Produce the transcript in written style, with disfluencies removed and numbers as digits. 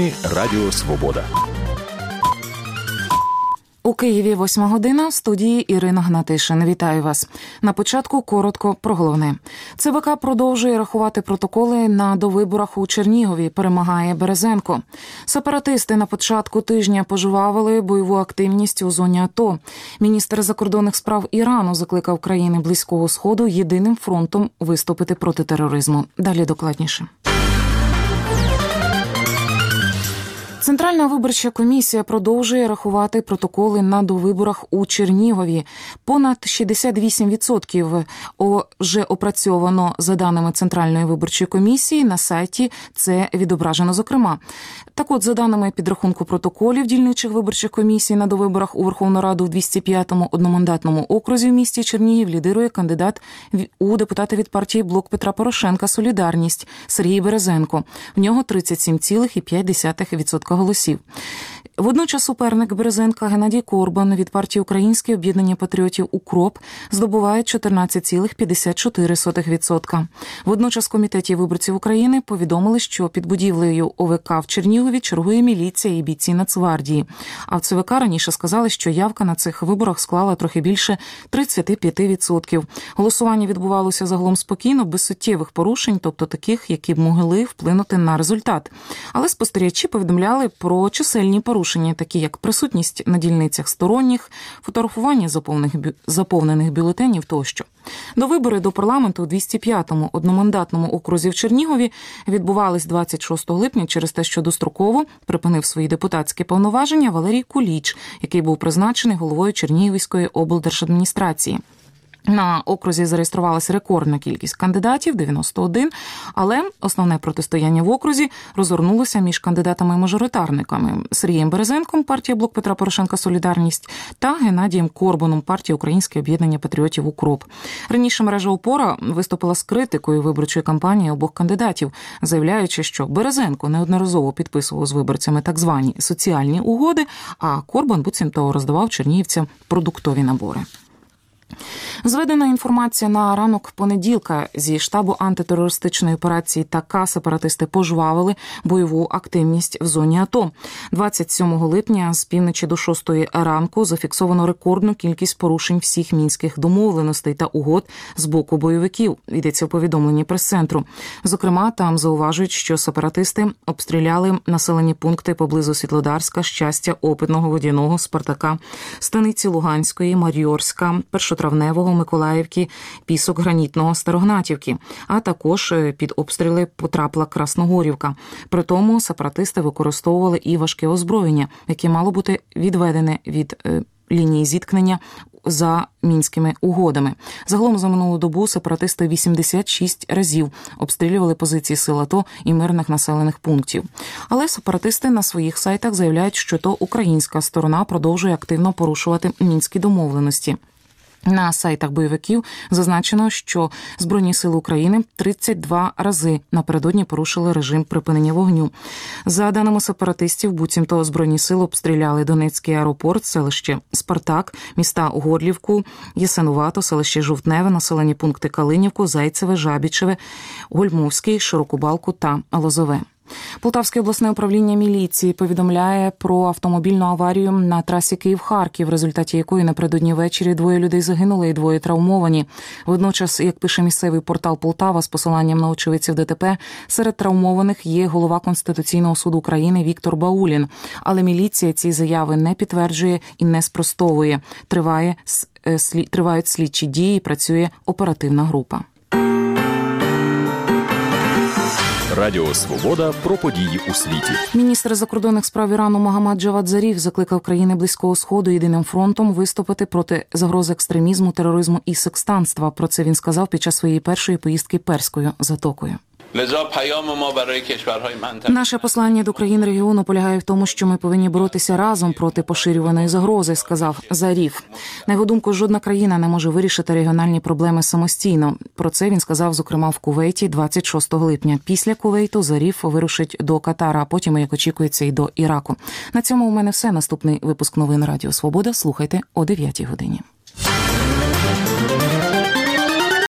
Новини Радіо Свобода. У Києві 8 година, в студії Ірина Гнатишин. Вітаю вас. На початку коротко про головне. ЦВК продовжує рахувати протоколи на довиборах у Чернігові. Перемагає Березенко. Сепаратисти на початку тижня пожвавили бойову активність у зоні АТО. Міністр закордонних справ Ірану закликав країни Близького Сходу єдиним фронтом виступити проти тероризму. Далі докладніше. Центральна виборча комісія продовжує рахувати протоколи на довиборах у Чернігові. Понад 68% вже опрацьовано за даними Центральної виборчої комісії. На сайті це відображено зокрема. Так от, за даними підрахунку протоколів дільничих виборчих комісій на довиборах у Верховну Раду в 205-му одномандатному окрузі в місті Чернігів лідирує кандидат у депутати від партії «Блок Петра Порошенка. Солідарність» Сергій Березенко. В нього 37,5% голосів. Водночас суперник Березенка Геннадій Корбан від партії «Українське об'єднання патріотів УКРОП» здобуває 14,54%. Водночас в Комітеті виборців України повідомили, що під будівлею ОВК в Чернігові чергує міліція і бійці Нацгвардії. А в ЦВК раніше сказали, що явка на цих виборах склала трохи більше 35%. Голосування відбувалося загалом спокійно, без суттєвих порушень, тобто таких, які б могли вплинути на результат. Але спостерігачі повідомляли про чисельні порушення, такі як присутність на дільницях сторонніх, фотографування заповнених бюлетенів тощо. Довибори до парламенту у 205-му одномандатному окрузі в Чернігові відбувались 26 липня через те, що достроково припинив свої депутатські повноваження Валерій Куліч, який був призначений головою Чернігівської облдержадміністрації. На окрузі зареєструвалася рекордна кількість кандидатів – 91, але основне протистояння в окрузі розгорнулося між кандидатами-мажоритарниками Сергієм Березенком, партія «Блок Петра Порошенка. Солідарність» та Геннадієм Корбаном, партія «Українське об'єднання патріотів УКРОП». Раніше мережа «Опора» виступила з критикою виборчої кампанії обох кандидатів, заявляючи, що Березенко неодноразово підписував з виборцями так звані соціальні угоди, а Корбан буцімто роздавав чернігівцям продуктові набори. Зведена інформація на ранок понеділка зі штабу антитерористичної операції ТАКА сепаратисти пожвавили бойову активність в зоні АТО. 27 липня з півночі до 6 ранку зафіксовано рекордну кількість порушень всіх мінських домовленостей та угод з боку бойовиків, йдеться в повідомленні прес-центру. Зокрема, там зауважують, що сепаратисти обстріляли населені пункти поблизу Світлодарська, Щастя, Опитного, Водяного, Спартака, Станиці Луганської, Мар'йорська, Першотравневого, Миколаївки, Пісок Гранітного, Старогнатівки, а також під обстріли потрапила Красногорівка. При тому сепаратисти використовували і важке озброєння, яке мало бути відведене від лінії зіткнення за мінськими угодами. Загалом за минулу добу сепаратисти 86 разів обстрілювали позиції сил АТО і мирних населених пунктів. Але сепаратисти на своїх сайтах заявляють, що то українська сторона продовжує активно порушувати мінські домовленості. На сайтах бойовиків зазначено, що Збройні сили України 32 рази напередодні порушили режим припинення вогню. За даними сепаратистів, буцімто Збройні сили обстріляли Донецький аеропорт, селище Спартак, міста Горлівку, Ясинувато, селище Жовтневе, населені пункти Калинівку, Зайцеве, Жабічеве, Гольмовський, Широкобалку та Лозове. Полтавське обласне управління міліції повідомляє про автомобільну аварію на трасі Київ-Харків, в результаті якої напередодні ввечері 2 людей загинули і 2 травмовані. Водночас, як пише місцевий портал Полтава з посиланням на очевидців ДТП, серед травмованих є голова Конституційного суду України Віктор Баулін. Але міліція ці заяви не підтверджує і не спростовує. Тривають слідчі дії, працює оперативна група. Радіо Свобода про події у світі. Міністр закордонних справ Ірану Могаммад Джавад Заріф закликав країни Близького Сходу єдиним фронтом виступити проти загроз екстремізму, тероризму і секстанства. Про це він сказав під час своєї першої поїздки Перською затокою. Наше послання до країн регіону полягає в тому, що ми повинні боротися разом проти поширюваної загрози, сказав Заріф. На його думку, жодна країна не може вирішити регіональні проблеми самостійно. Про це він сказав, зокрема, в Кувейті 26 липня. Після Кувейту Заріф вирушить до Катара, а потім, як очікується, і до Іраку. На цьому у мене все. Наступний випуск новин Радіо Свобода слухайте о 9 годині.